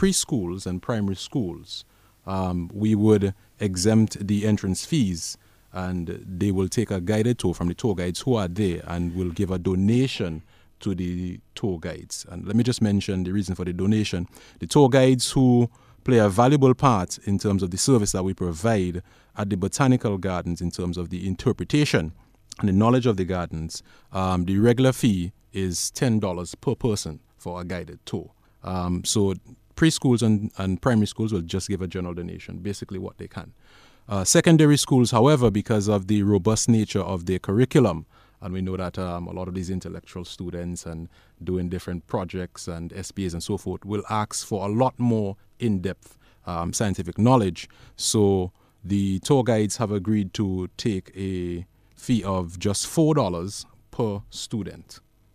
preschools and primary schools, we would exempt the entrance fees, and they will take a guided tour from the tour guides who are there and will give a donation to the tour guides. And let me just mention the reason for the donation. The tour guides who play a valuable part in terms of the service that we provide at the botanical gardens in terms of the interpretation and the knowledge of the gardens. The regular fee is $10 per person for a guided tour. So preschools and primary schools will just give a general donation, basically what they can. Secondary schools, however, because of the robust nature of their curriculum, and we know that a lot of these intellectual students and doing different projects and SPAs and so forth will ask for a lot more in-depth scientific knowledge. So the tour guides have agreed to take a fee of just $4 per student.